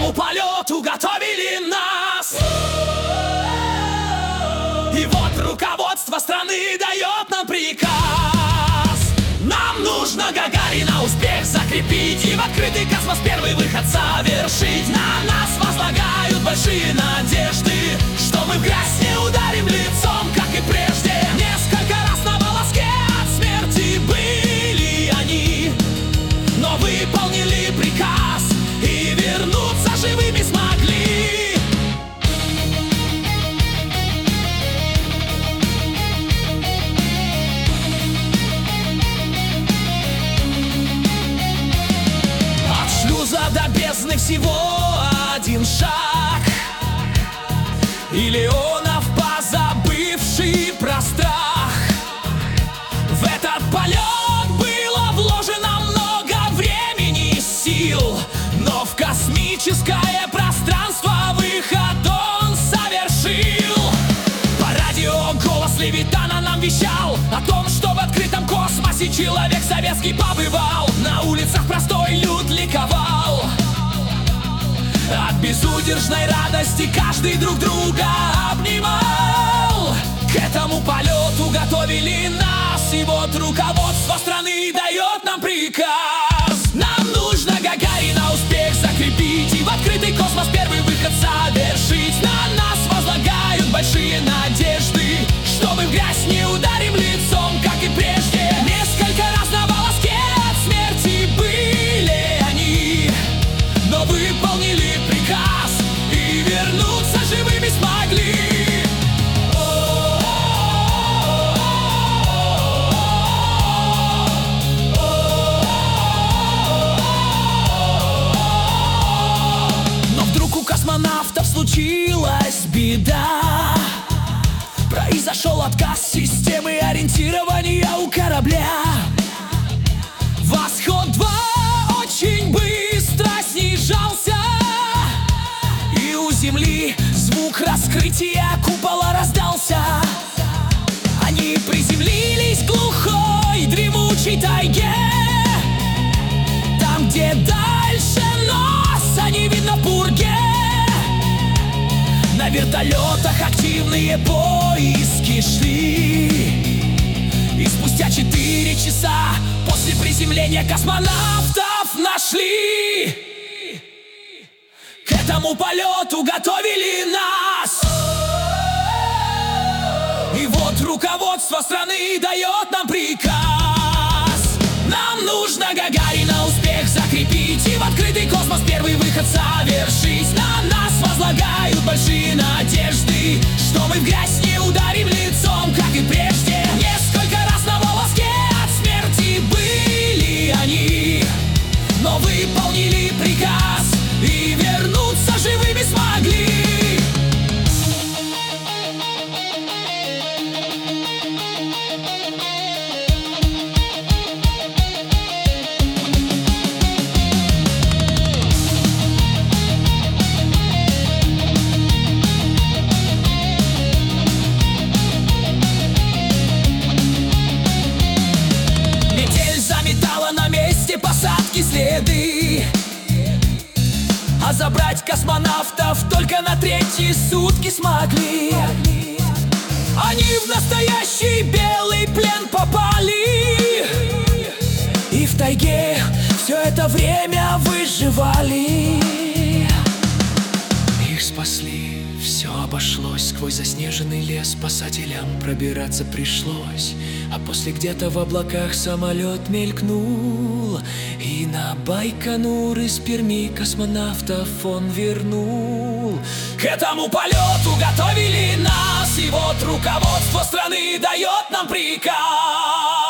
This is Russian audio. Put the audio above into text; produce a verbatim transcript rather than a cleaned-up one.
этому полету готовили нас. И вот руководство страны дает нам приказ. Нам нужно Гагарина успех закрепить и в открытый космос первый выход совершить. На нас возлагают большие надежды, что мы в грязь не ударим лицом, как и прежде. Несколько раз на волоске от смерти были они, но выполнили приказ и вернуться живыми смогли. От шлюза до бездны всего один шаг, и Леонов, позабывший про страх. В этот полет было вложено много времени и сил, но в космическое пространство выход он совершил. По радио голос Левитана нам вещал о том, что в открытом космосе человек советский побывал. На улицах простой люд ликовал. От безудержной радости каждый друг друга обнимал. К этому полету готовили нас, и вот руководство страны дает нам приказ. Нам нужно Гагарина успех закрепить и в открытый космос первый выход совершить. На нас возлагают большие надежды, что мы в грязь не ударим лицом, как и прежде. Несколько раз на волоске от смерти были они, но выполнили приказ и вернуться живыми смогли. Но вдруг у космонавтов случилась беда. Произошел отказ системы ориентирования у корабля. Восход два очень быстро снижался, и у Земли звук раскрытия купола раздался. Они приземлились в глухой дремучей тайге, там, где дальше носа не видно в пурге. На вертолетах активные поиски шли, и спустя четыре часа после приземления космонавтов нашли. К этому полету готовили нас, и вот руководство страны дает нам приказ. Нам нужно Гагарина успех закрепить и в открытый космос первый выход совершить. На нас возлагают большие надежды, что мы в грязь не ударим лицом, как и прежде. Несколько раз на волоске от смерти были они, но выполнили приказ и вернуться живыми смогли. Посадки следы, а забрать космонавтов только на третьи сутки смогли. Они в настоящий белый плен попали, и в тайге все это время выживали. Их спасли, все обошлось. Сквозь заснеженный лес спасателям пробираться пришлось. А после где-то в облаках самолет мелькнул, и на Байконур из Перми космонавтов он вернул. К этому полету готовили нас, и вот руководство страны дает нам приказ.